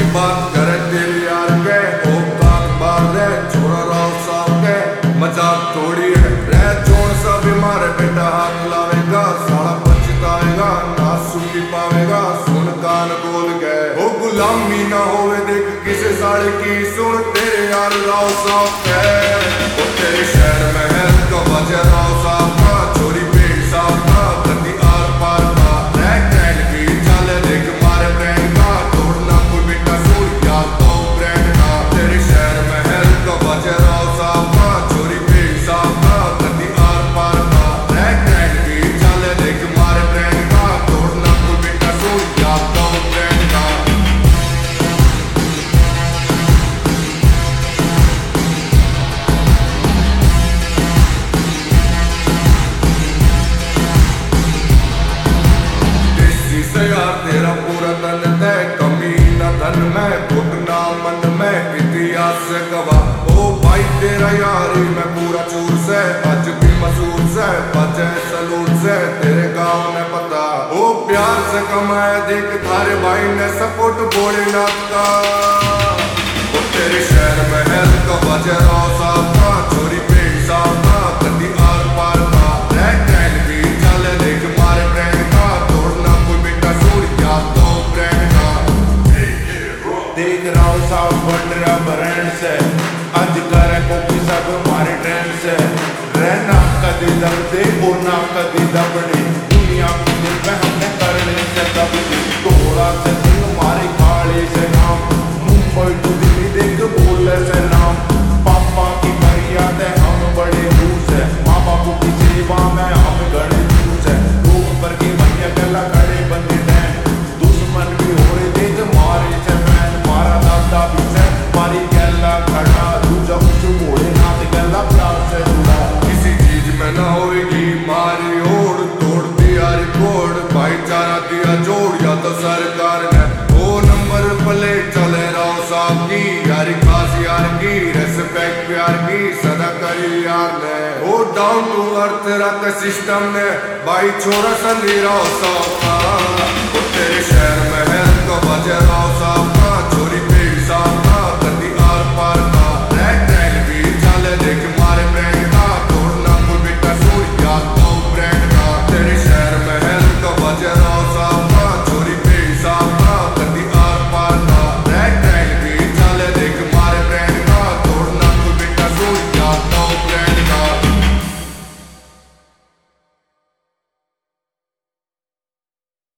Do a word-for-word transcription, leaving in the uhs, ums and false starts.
बात करे तेरे यार के ओ बात बार रे छोरा राव साहब के मजाक थोड़ी है रे जोन सा बीमार बेटा हाथ लावेगा साला पछताएगा ना सुखी पावेगा सुन कान बोल गए ओ गुलामी ना होवे देख किसे साड़े की सुन तेरे यार राव साहब के ओ तेरे शहर में है तो बजे राव साहब का चोरी पेट साहब का गंदी आर पार का रैक रैक की चले देख मारे ब्रेन का तोड़ना कोई बेटा सूर या तो ब्रेन का तेरे शहर में है तो बजे राव साहब का चोरी पेट साहब का गंदी आर पार का रैक रैक की चले देख मारे ब्रेन का तोड़ना कोई बेटा सूर या तो ब्रेन का यार तेरा पूरा तन है कमी न धन में घुटना मन में इतिहास से गवाह ओ भाई तेरा यारी मैं पूरा चूर से आज भी मसूर से बजे सलूट से तेरे गांव ने पता ओ प्यार से कमाया देख थारे भाई ने सपोर्ट भोलेनाथ का ओ तेरे शहर में है तो बजे राव साहब का चोरी पेट साहब का गंदी आर पार का रैक रैक की चले देख मारे ब्रेन का तोड़ना कोई बेटा सूर या तो ब्रेन का देख राव साहब बन रहा ब्रांड से आज करे कोकी सब हमारे ट्रेंड से रहना कदी दब दे बोलना कदी दबने दुनिया की दिल में हमने करने से दब दी थोड़ा से दिल हमारे काले से नाम मुंबई टू दिल्ली देख बोले से नाम पापा की मर्यादा हम बड़े रूस है माँ बापू की सेवा में हम गड़े जूस है लोग पर की मैया गला खड़े बंदे डैन दुश्मन भी हो रहे देख मारे से मैन मारा दादा भी से मारी गला खड़ा दूजा कुछ मोड़े नाथ गला प्यार से जुड़ा किसी चीज में ना होगी मारी ओढ़ तोड़ दिया रिकॉर्ड भाईचारा दिया जोड़ या तो सरकार ने ओ नंबर प्लेट चले राव साहब की यारी खास यार की रेस्पेक्ट प्यार की सदा करी यार ने ओ डाउन टू अर्थ रख सिस्टम ने भाई छोरा संधी राव साहब का ओ तेरे शहर में है तो बजे राव साहब